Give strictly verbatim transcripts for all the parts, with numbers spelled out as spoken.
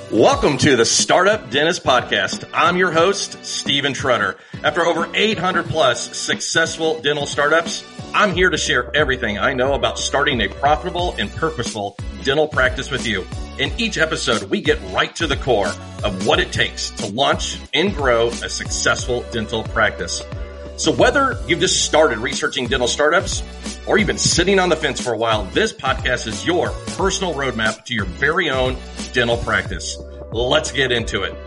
Welcome to the Startup Dentist Podcast. I'm your host, Steven Trutter. After over eight hundred plus successful dental startups, I'm here to share everything I know about starting a profitable and purposeful dental practice with you. In each episode, we get right to the core of what it takes to launch and grow a successful dental practice. So whether you've just started researching dental startups or you've been sitting on the fence for a while, this podcast is your personal roadmap to your very own dental practice. Let's get into it.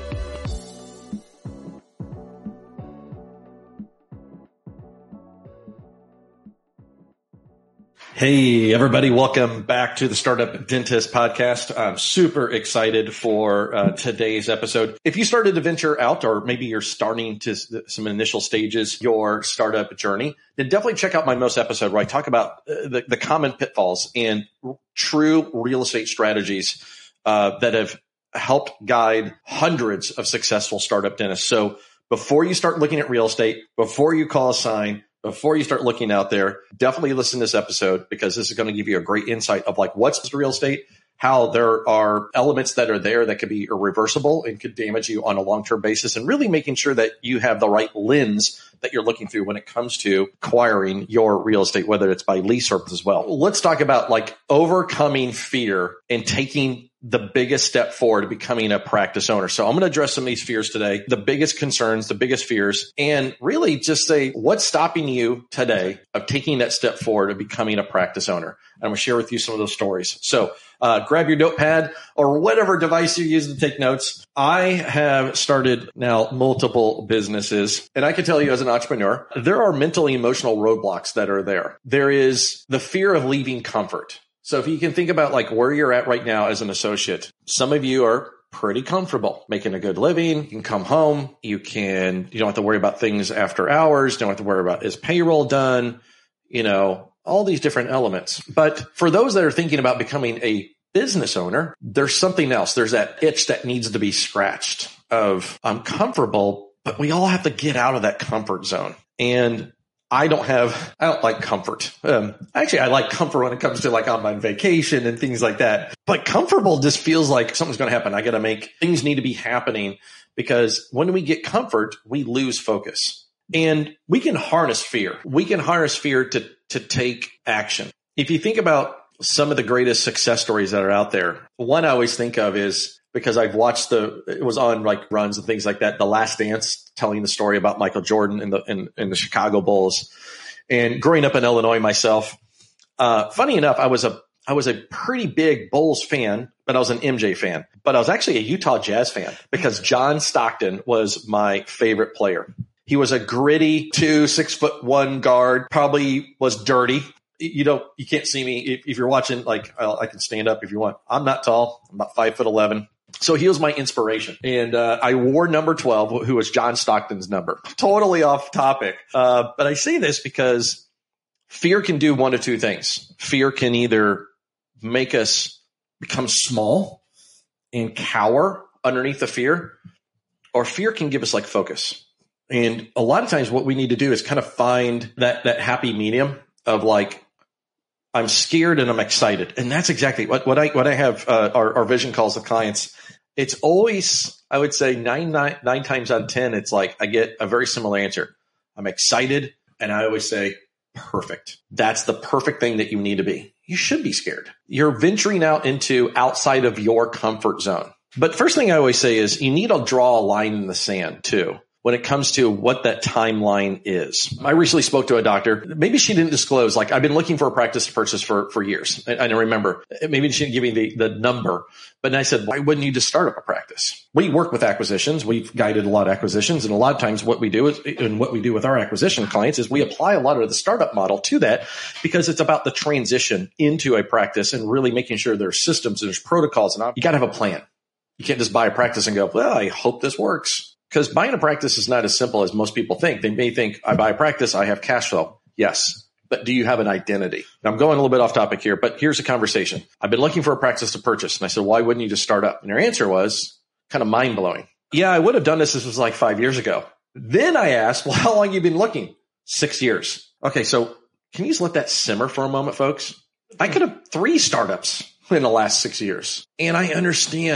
Hey, everybody. Welcome back to the Startup Dentist Podcast. I'm super excited for uh, today's episode. If you started to venture out, or maybe you're starting to some initial stages, your startup journey, then definitely check out my most episode where I talk about uh, the, the common pitfalls and true real estate strategies uh, that have helped guide hundreds of successful startup dentists. So before you start looking at real estate, before you call a sign, before you start looking out there, definitely listen to this episode because this is going to give you a great insight of like what's real estate, how there are elements that are there that could be irreversible and could damage you on a long-term basis, and really making sure that you have the right lens that you're looking through when it comes to acquiring your real estate, whether it's by lease or as well. Let's talk about like overcoming fear and taking the biggest step forward to becoming a practice owner. So I'm going to address some of these fears today, the biggest concerns, the biggest fears, and really just say what's stopping you today of taking that step forward of becoming a practice owner. And I'm going to share with you some of those stories. So uh, grab your notepad or whatever device you're using to take notes. I have started now multiple businesses, and I can tell you as an entrepreneur, there are mental and emotional roadblocks that are there. There is the fear of leaving comfort. So if you can think about like where you're at right now as an associate, some of you are pretty comfortable making a good living. You can come home. You can, you don't have to worry about things after hours. Don't have to worry about is payroll done, you know, all these different elements. But for those that are thinking about becoming a business owner, there's something else. There's that itch that needs to be scratched of I'm comfortable, but we all have to get out of that comfort zone. And I don't have, I don't like comfort. Um, actually, I like comfort when it comes to like I'm on vacation and things like that. But comfortable just feels like something's going to happen. I got to make things need to be happening because when we get comfort, we lose focus and we can harness fear. We can harness fear to, to take action. If you think about some of the greatest success stories that are out there, one I always think of is because I've watched the, it was on like runs and things like that. The Last Dance, telling the story about Michael Jordan and the, in, in the Chicago Bulls, and growing up in Illinois myself. Uh, funny enough, I was a, I was a pretty big Bulls fan, but I was an M J fan, but I was actually a Utah Jazz fan because John Stockton was my favorite player. He was a gritty two, six foot one guard, probably was dirty. You don't, you can't see me. If, if you're watching, like I'll, I can stand up if you want. I'm not tall. I'm about five foot eleven. So he was my inspiration. And uh, I wore number twelve, who was John Stockton's number. Totally off topic. Uh, but I say this because fear can do one of two things. Fear can either make us become small and cower underneath the fear, or fear can give us like focus. And a lot of times what we need to do is kind of find that, that happy medium of like, I'm scared and I'm excited. And that's exactly what, what I, what I have, uh, our, our vision calls with clients. It's always, I would say nine, nine, nine times out of ten, it's like, I get a very similar answer. I'm excited. And I always say, perfect. That's the perfect thing that you need to be. You should be scared. You're venturing out into outside of your comfort zone. But first thing I always say is you need to draw a line in the sand too, when it comes to what that timeline is. I recently spoke to a doctor. Maybe she didn't disclose, like I've been looking for a practice to purchase for, for years. I, I don't remember. Maybe she didn't give me the, the number, but I said, why wouldn't you just start up a practice? We work with acquisitions. We've guided a lot of acquisitions. And a lot of times what we do is, and what we do with our acquisition clients is we apply a lot of the startup model to that because it's about the transition into a practice and really making sure there's systems, there's protocols, and you got to have a plan. You can't just buy a practice and go, well, I hope this works. Because buying a practice is not as simple as most people think. They may think, I buy a practice, I have cash flow. Yes. But do you have an identity? Now, I'm going a little bit off topic here, but here's a conversation. I've been looking for a practice to purchase. And I said, why wouldn't you just start up? And her answer was kind of mind blowing. Yeah, I would have done this. This was like five years ago. Then I asked, well, how long have you been looking? Six years. Okay. So can you just let that simmer for a moment, folks? I could have three startups in the last six years. And I understand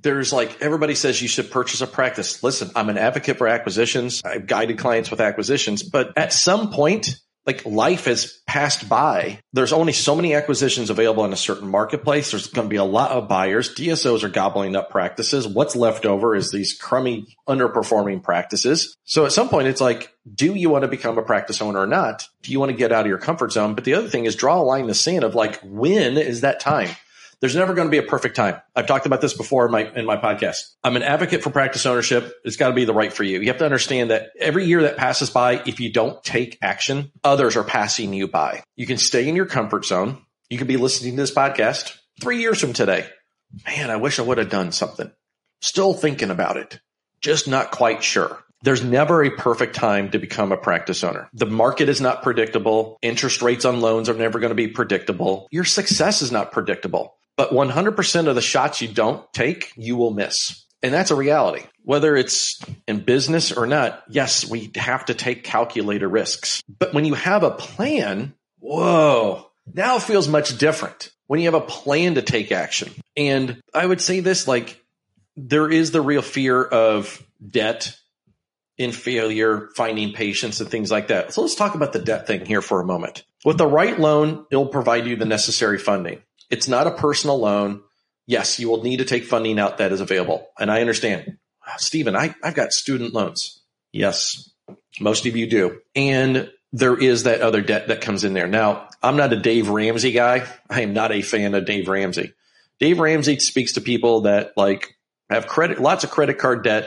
there's like, everybody says you should purchase a practice. Listen, I'm an advocate for acquisitions. I've guided clients with acquisitions, but at some point, like life has passed by. There's only so many acquisitions available in a certain marketplace. There's going to be a lot of buyers. D S Os are gobbling up practices. What's left over is these crummy, underperforming practices. So at some point, it's like, do you want to become a practice owner or not? Do you want to get out of your comfort zone? But the other thing is draw a line in the sand of like, when is that time? There's never going to be a perfect time. I've talked about this before in my in my podcast. I'm an advocate for practice ownership. It's got to be the right for you. You have to understand that every year that passes by, if you don't take action, others are passing you by. You can stay in your comfort zone. You could be listening to this podcast three years from today. Man, I wish I would have done something. Still thinking about it. Just not quite sure. There's never a perfect time to become a practice owner. The market is not predictable. Interest rates on loans are never going to be predictable. Your success is not predictable. But one hundred percent of the shots you don't take, you will miss. And that's a reality. Whether it's in business or not, yes, we have to take calculated risks. But when you have a plan, whoa, now it feels much different. When you have a plan to take action. And I would say this, like, there is the real fear of debt, in failure, finding patients and things like that. So let's talk about the debt thing here for a moment. With the right loan, it'll provide you the necessary funding. It's not a personal loan. Yes, you will need to take funding out that is available. And I understand, Stephen, I, I've got student loans. Yes, most of you do. And there is that other debt that comes in there. Now, I'm not a Dave Ramsey guy. I am not a fan of Dave Ramsey. Dave Ramsey speaks to people that like have credit, lots of credit card debt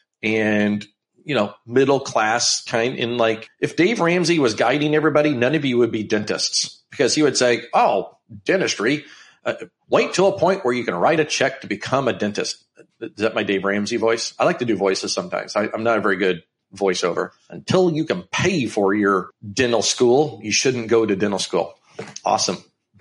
and, you know, middle class kind. And like, if Dave Ramsey was guiding everybody, none of you would be dentists because he would say, oh, dentistry, uh, wait till a point where you can write a check to become a dentist. Is that my Dave Ramsey voice? I like to do voices sometimes. I, I'm not a very good voiceover. Until you can pay for your dental school, you shouldn't go to dental school. Awesome.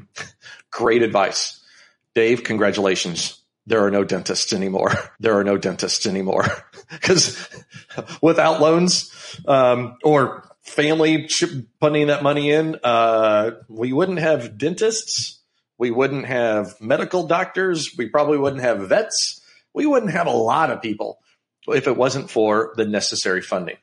Great advice. Dave, congratulations. There are no dentists anymore. There are no dentists anymore. Because without loans um, or family putting that money in, uh, we wouldn't have dentists. We wouldn't have medical doctors. We probably wouldn't have vets. We wouldn't have a lot of people if it wasn't for the necessary funding.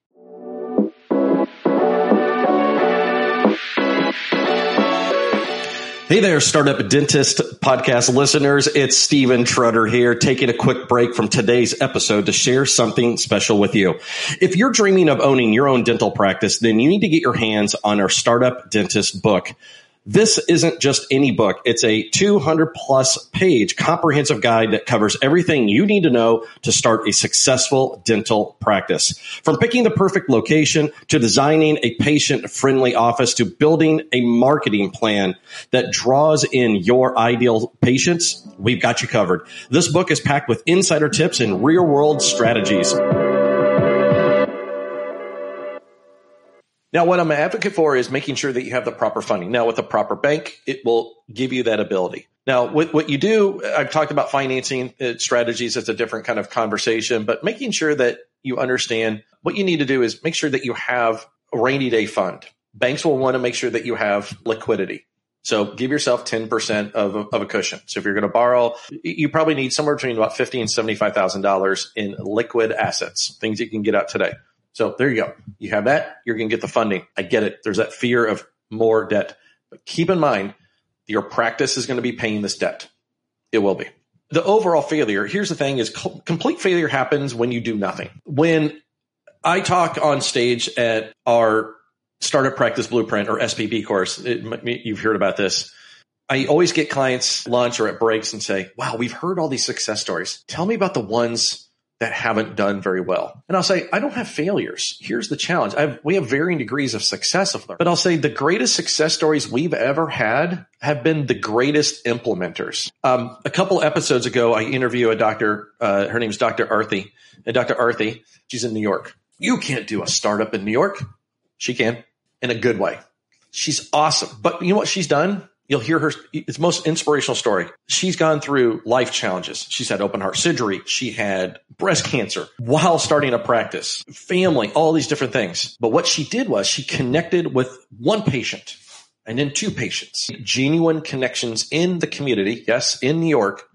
Hey there, Startup Dentist podcast listeners. It's Stephen Trutter here, taking a quick break from today's episode to share something special with you. If you're dreaming of owning your own dental practice, then you need to get your hands on our Startup Dentist book. This isn't just any book. It's a two hundred plus page comprehensive guide that covers everything you need to know to start a successful dental practice. From picking the perfect location to designing a patient-friendly office to building a marketing plan that draws in your ideal patients, we've got you covered. This book is packed with insider tips and real-world strategies. Now, what I'm an advocate for is making sure that you have the proper funding. Now, with a proper bank, it will give you that ability. Now, with what you do, I've talked about financing strategies. It's a different kind of conversation, but making sure that you understand what you need to do is make sure that you have a rainy day fund. Banks will want to make sure that you have liquidity. So give yourself ten percent of a, of a cushion. So if you're going to borrow, you probably need somewhere between about fifty thousand dollars and seventy-five thousand dollars in liquid assets, things you can get out today. So there you go. You have that. You're going to get the funding. I get it. There's that fear of more debt. But keep in mind, your practice is going to be paying this debt. It will be. The overall failure, here's the thing, is co- complete failure happens when you do nothing. When I talk on stage at our Startup Practice Blueprint or S P B course, it, you've heard about this. I always get clients lunch or at breaks and say, wow, we've heard all these success stories. Tell me about the ones that haven't done very well. And I'll say, I don't have failures. Here's the challenge. I have, we have varying degrees of success. Of but I'll say the greatest success stories we've ever had have been the greatest implementers. Um, a couple episodes ago, I interviewed a doctor. Uh, her name is Doctor Arthi. And Doctor Arthi, she's in New York. You can't do a startup in New York. She can, in a good way. She's awesome. But you know what she's done? You'll hear her, it's the most inspirational story. She's gone through life challenges. She's had open heart surgery. She had breast cancer while starting a practice, family, all these different things. But what she did was she connected with one patient and then two patients, genuine connections in the community. Yes, in New York.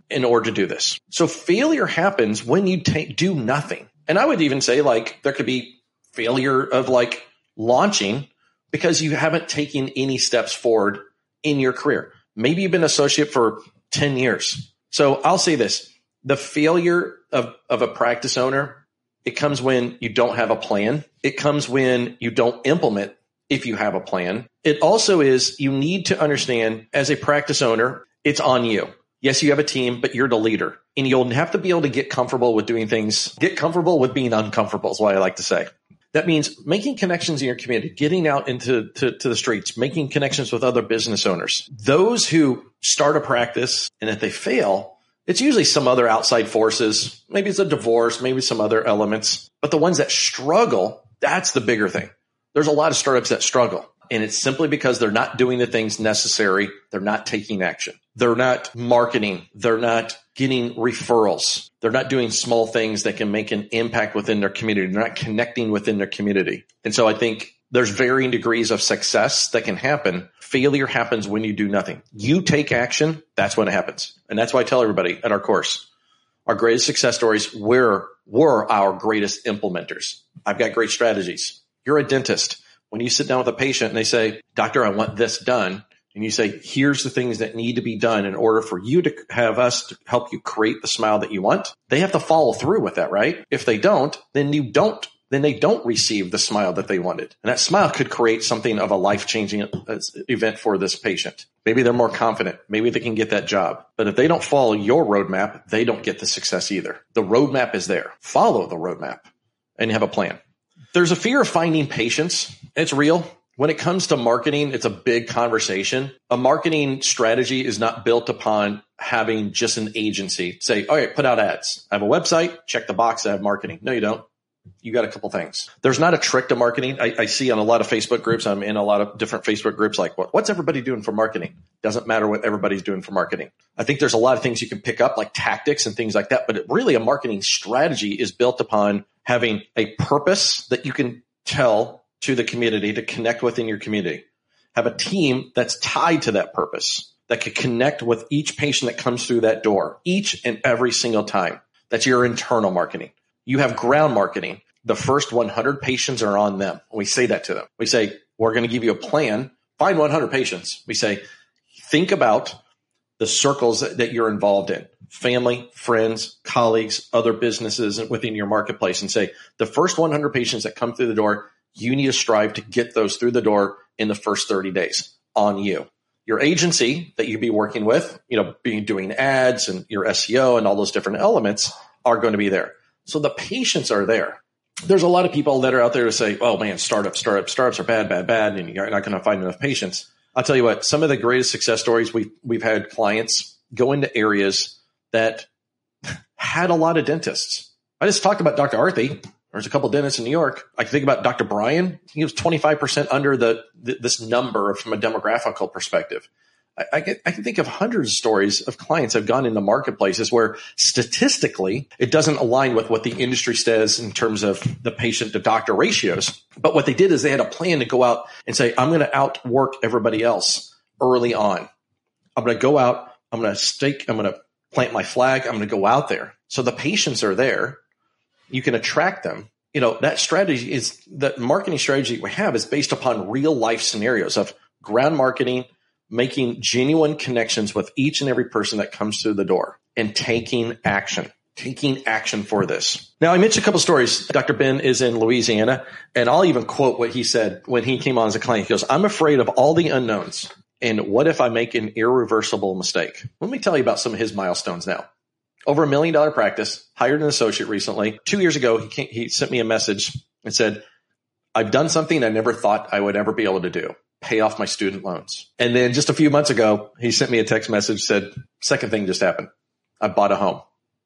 in order to do this. So failure happens when you take, do nothing. And I would even say like there could be failure of like launching because you haven't taken any steps forward in your career. Maybe you've been an associate for ten years. So I'll say this, the failure of, of a practice owner, it comes when you don't have a plan. It comes when you don't implement if you have a plan. It also is you need to understand as a practice owner, it's on you. Yes, you have a team, but you're the leader. And you'll have to be able to get comfortable with doing things, get comfortable with being uncomfortable is what I like to say. That means making connections in your community, getting out into to, to the streets, making connections with other business owners. Those who start a practice and if they fail, it's usually some other outside forces. Maybe it's a divorce, maybe some other elements. But the ones that struggle, that's the bigger thing. There's a lot of startups that struggle. And it's simply because they're not doing the things necessary. They're not taking action. They're not marketing. They're not getting referrals. They're not doing small things that can make an impact within their community. They're not connecting within their community. And so I think there's varying degrees of success that can happen. Failure happens when you do nothing. You take action, that's when it happens. And that's why I tell everybody at our course, our greatest success stories were, were our greatest implementers. I've got great strategies. You're a dentist. When you sit down with a patient and they say, doctor, I want this done. And you say, here's the things that need to be done in order for you to have us to help you create the smile that you want. They have to follow through with that, right? If they don't, then you don't, then they don't receive the smile that they wanted. And that smile could create something of a life-changing event for this patient. Maybe they're more confident. Maybe they can get that job. But if they don't follow your roadmap, they don't get the success either. The roadmap is there. Follow the roadmap and you have a plan. There's a fear of finding patients. It's real. When it comes to marketing, it's a big conversation. A marketing strategy is not built upon having just an agency say, all right, put out ads. I have a website, check the box, I have marketing. No, you don't. You got a couple things. There's not a trick to marketing. I, I see on a lot of Facebook groups, I'm in a lot of different Facebook groups, like what, what's everybody doing for marketing? Doesn't matter what everybody's doing for marketing. I think there's a lot of things you can pick up like tactics and things like that, but it, really a marketing strategy is built upon having a purpose that you can tell to the community to connect within your community. Have a team that's tied to that purpose that can connect with each patient that comes through that door each and every single time. That's your internal marketing. You have ground marketing. The first one hundred patients are on them. We say that to them. We say, we're going to give you a plan. Find one hundred patients. We say, think about the circles that, that you're involved in. Family, friends, colleagues, other businesses within your marketplace, and say, the first one hundred patients that come through the door, you need to strive to get those through the door in the first thirty days on you. Your agency that you'd be working with, you know, being doing ads and your S E O and all those different elements are going to be there. So the patients are there. There's a lot of people that are out there to say, oh man, startups, startups, startups are bad, bad, bad, and you're not going to find enough patients. I'll tell you what, some of the greatest success stories we've, we've had clients go into areas that had a lot of dentists. I just talked about Doctor Arthy. There's a couple of dentists in New York. I can think about Doctor Brian. He was twenty-five percent under the, the this number from a demographical perspective. I, I, can, I can think of hundreds of stories of clients that have gone into marketplaces where statistically it doesn't align with what the industry says in terms of the patient to doctor ratios. But what they did is they had a plan to go out and say, I'm going to outwork everybody else early on. I'm going to go out. I'm going to stake. I'm going to plant my flag. I'm going to go out there. So the patients are there. You can attract them. You know, that strategy is the marketing strategy we have is based upon real life scenarios of ground marketing, making genuine connections with each and every person that comes through the door and taking action, taking action for this. Now, I mentioned a couple of stories. Doctor Ben is in Louisiana, and I'll even quote what he said when he came on as a client. He goes, I'm afraid of all the unknowns. And what if I make an irreversible mistake? Let me tell you about some of his milestones now. Over a million dollar practice, hired an associate recently. Two years ago, he came, he sent me a message and said, I've done something I never thought I would ever be able to do. Pay off my student loans. And then just a few months ago, he sent me a text message, said, second thing just happened. I bought a home.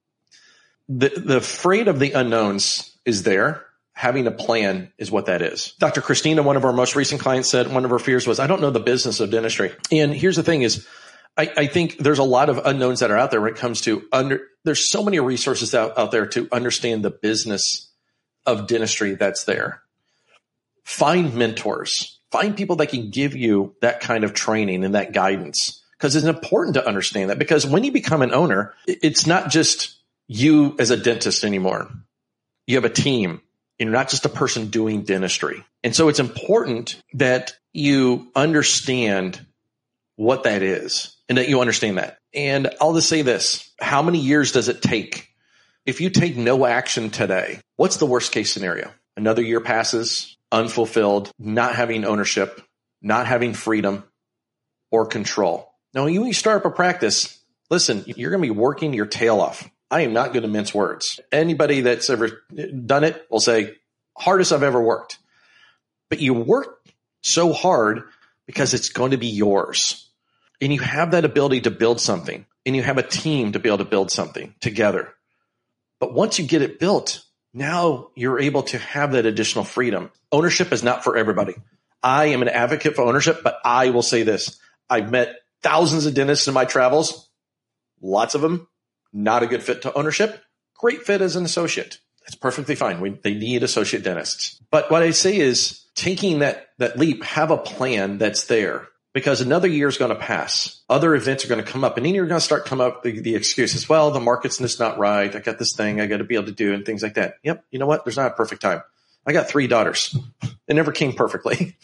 The, the afraid of the unknowns is there. Having a plan is what that is. Doctor Christina, one of our most recent clients, said one of her fears was, I don't know the business of dentistry. And here's the thing is, I, I think there's a lot of unknowns that are out there when it comes to under, there's so many resources out, out there to understand the business of dentistry that's there. Find mentors. Find people that can give you that kind of training and that guidance. because it's important to understand that, because when you become an owner, it's not just you as a dentist anymore. You have a team. You're not just a person doing dentistry. And so it's important that you understand what that is and that you understand that. And I'll just say this. How many years does it take? If you take no action today, what's the worst case scenario? Another year passes, unfulfilled, not having ownership, not having freedom or control. Now, when you start up a practice, listen, you're going to be working your tail off. I am not going to mince words. Anybody that's ever done it will say, hardest I've ever worked. But you work so hard because it's going to be yours. And you have that ability to build something. And you have a team to be able to build something together. But once you get it built, now you're able to have that additional freedom. Ownership is not for everybody. I am an advocate for ownership, but I will say this. I've met thousands of dentists in my travels. Lots of them, not a good fit to ownership. Great fit as an associate. That's perfectly fine. We, they need associate dentists. But what I say is taking that, that leap, have a plan that's there, because another year is going to pass. Other events are going to come up, and then you're going to start come up with the, the excuses. Well, the market's just not right. I got this thing I got to be able to do and things like that. Yep. You know what? There's not a perfect time. I got three daughters. It never came perfectly.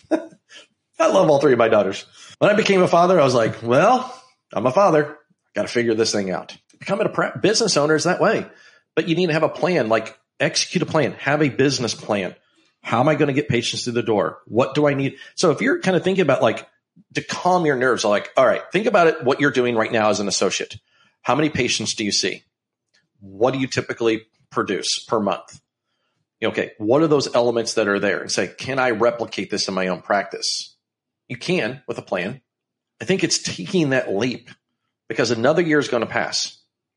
I love all three of my daughters. When I became a father, I was like, well, I'm a father. Got to figure this thing out. Becoming a business owner is that way. But you need to have a plan, like execute a plan, have a business plan. How am I going to get patients through the door? What do I need? So if you're kind of thinking about like to calm your nerves, like, all right, think about it, what you're doing right now as an associate. How many patients do you see? What do you typically produce per month? Okay, what are those elements that are there? And say, can I replicate this in my own practice? You can with a plan. I think it's taking that leap because another year is going to pass.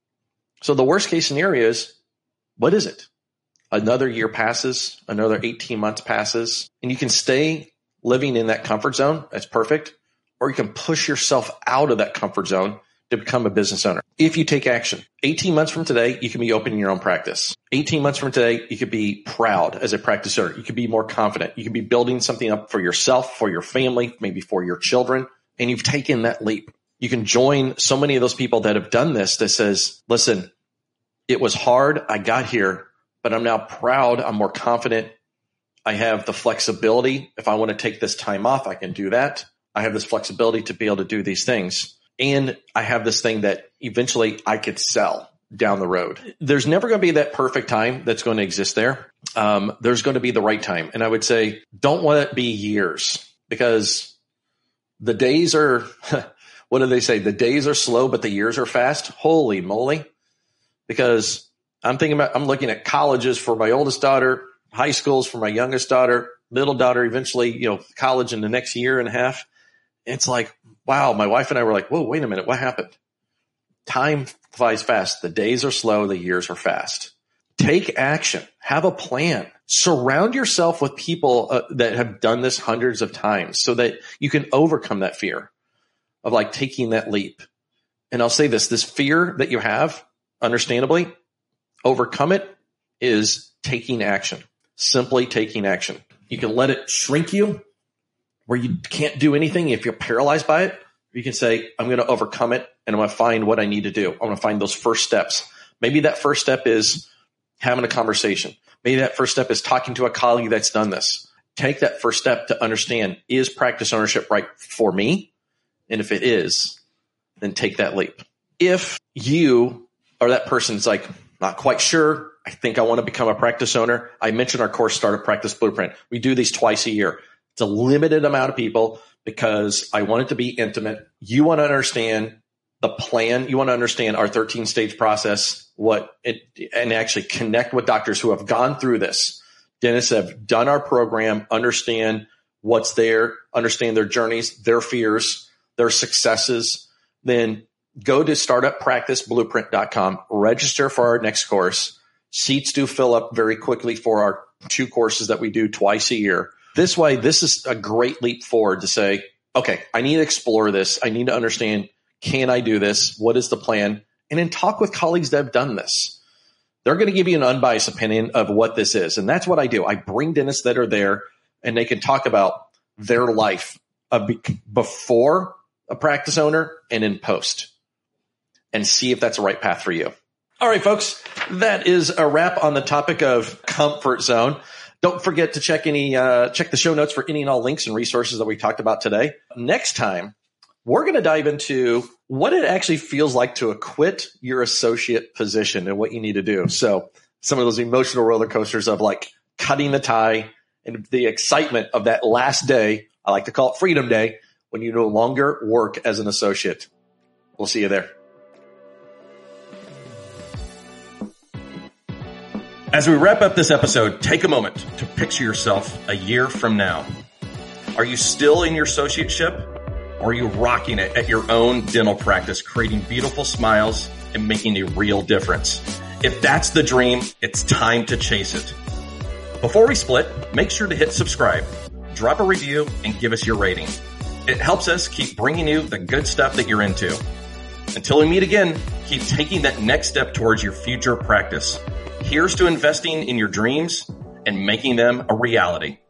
So the worst case scenario is, what is it? Another year passes, another eighteen months passes, and you can stay living in that comfort zone. That's perfect. Or you can push yourself out of that comfort zone to become a business owner. If you take action, eighteen months from today, you can be opening your own practice. eighteen months from today, you could be proud as a practice owner. You could be more confident. You could be building something up for yourself, for your family, maybe for your children, and you've taken that leap. You can join so many of those people that have done this that says, listen, it was hard. I got here, but I'm now proud. I'm more confident. I have the flexibility. If I want to take this time off, I can do that. I have this flexibility to be able to do these things. And I have this thing that eventually I could sell down the road. There's never going to be that perfect time that's going to exist there. Um, there's going to be the right time. And I would say, don't let it be years, because the days are, what do they say? The days are slow, but the years are fast. Holy moly. Because I'm thinking about, I'm looking at colleges for my oldest daughter, high schools for my youngest daughter, middle daughter, eventually, you know, college in the next year and a half. It's like, wow, my wife and I were like, whoa, wait a minute. What happened? Time flies fast. The days are slow. The years are fast. Take action. Have a plan. Surround yourself with people uh, that have done this hundreds of times so that you can overcome that fear of like taking that leap. And I'll say this, this fear that you have, understandably, overcome it is taking action, simply taking action. You can let it shrink you where you can't do anything if you're paralyzed by it. You can say, I'm going to overcome it and I'm going to find what I need to do. I'm going to find those first steps. Maybe that first step is having a conversation. Maybe that first step is talking to a colleague that's done this. Take that first step to understand, is practice ownership right for me? And if it is, then take that leap. If you or that person's like, not quite sure, I think I want to become a practice owner. I mentioned our course, Startup Practice Blueprint. We do these twice a year. It's a limited amount of people because I want it to be intimate. You want to understand the plan. You want to understand our thirteen stage process, what it, and actually connect with doctors who have gone through this. Dentists have done our program, understand what's there, understand their journeys, their fears, their successes. Then go to startup practice blueprint dot com, register for our next course. Seats do fill up very quickly for our two courses that we do twice a year. This way, this is a great leap forward to say, okay, I need to explore this. I need to understand, can I do this? What is the plan? And then talk with colleagues that have done this. They're going to give you an unbiased opinion of what this is. And that's what I do. I bring dentists that are there and they can talk about their life of before a practice owner and in post, and see if that's the right path for you. All right, folks, that is a wrap on the topic of comfort zone. Don't forget to check any uh, check the show notes for any and all links and resources that we talked about today. Next time, we're going to dive into what it actually feels like to acquit your associate position and what you need to do. So some of those emotional roller coasters of like cutting the tie and the excitement of that last day. I like to call it Freedom Day, when you no longer work as an associate. We'll see you there. As we wrap up this episode, take a moment to picture yourself a year from now. Are you still in your associateship, or are you rocking it at your own dental practice, creating beautiful smiles and making a real difference? If that's the dream, it's time to chase it. Before we split, make sure to hit subscribe, drop a review, and give us your rating. It helps us keep bringing you the good stuff that you're into. Until we meet again, keep taking that next step towards your future practice. Here's to investing in your dreams and making them a reality.